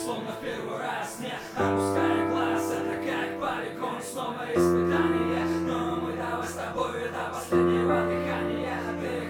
словно в первый раз, не опуская глаз. Это как полигон, снова испытание. Но мы давай с тобой до последнего дыхания.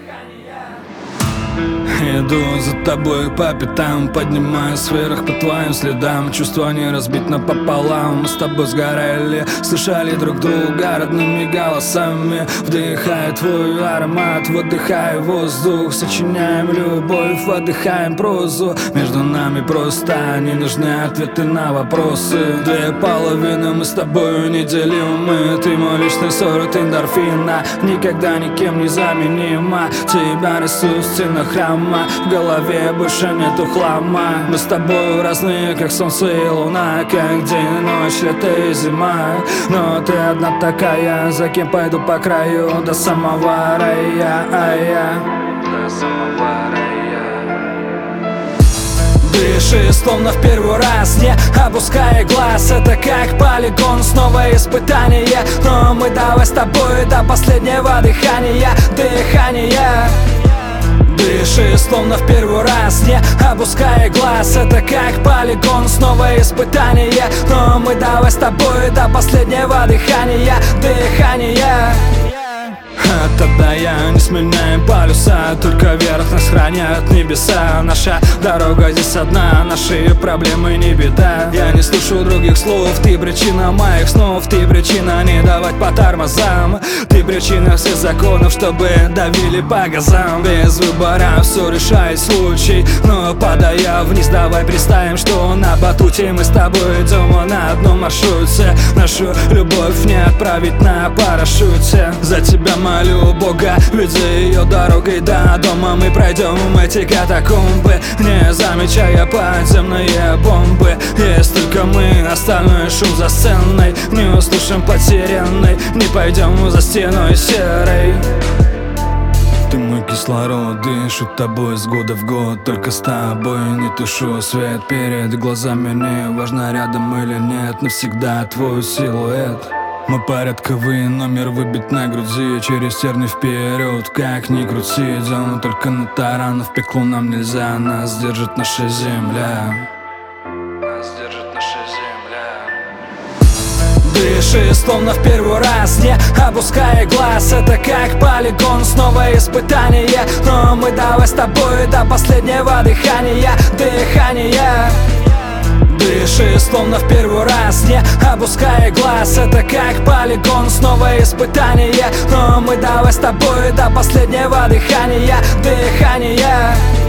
Иду за тобой по пятам, поднимаюсь вверх по твоим следам. Чувство не разбит напополам. Мы с тобой сгорели, слышали друг друга родными голосами. Вдыхая твой аромат, выдыхая воздух. Сочиняем любовь, выдыхаем прозу. Между нами просто не нужны ответы на вопросы. Две половины мы с тобой неделимы. Ты мой личный сорт эндорфина, никогда никем не заменима. Тебя рисую в стенах храма, в голове больше нету хлама. Мы с тобой разные, как солнце и луна, как день и ночь, лето и зима. Но ты одна такая, за кем пойду по краю до самого рая, до самого рая. Дыши, словно в первый раз, не опуская глаз. Это как полигон, снова испытание. Но мы давай с тобой до последнего дыхания. Дыши, словно в первый раз, не опуская глаз. Это как полигон, снова испытание. Но мы давай с тобой до последнего дыхания. Тогда я не сменяем полюса, только верхность хранят небеса. Наша дорога здесь одна, наши проблемы не беда. Я не слышу других слов, ты причина моих снов. Ты причина не давать по тормозам. Ты причина всех законов, чтобы давили по газам. Без выбора все решает случай. Но падая вниз, давай представим, что на батуте мы с тобой идем на одном маршруте. Нашу любовь не отправить на парашюте. За тебя молю Бога, веди ее дорогой до дома. Мы пройдем эти катакомбы, не замечая подземные бомбы. Есть только мы, остальной шум за сценой. Не услышим потерянной, не пойдем за стеной серой. Ты мой кислород, дышу тобой с года в год. Только с тобой не тушу свет перед глазами. Не важно, рядом или нет, навсегда твой силуэт. Мы порядковый номер выбит на груди, через терни вперед, как ни крути. Идем только на таран, в пекло нам нельзя. Нас держит наша земля. Дыши, словно в первый раз, не опуская глаз. Это как полигон, снова испытание. Но мы давай с тобой до последнего дыхания. Дыши, словно в первый раз, не опуская глаз. Это как полигон, снова испытание. Но мы давай с тобой до последнего дыхания.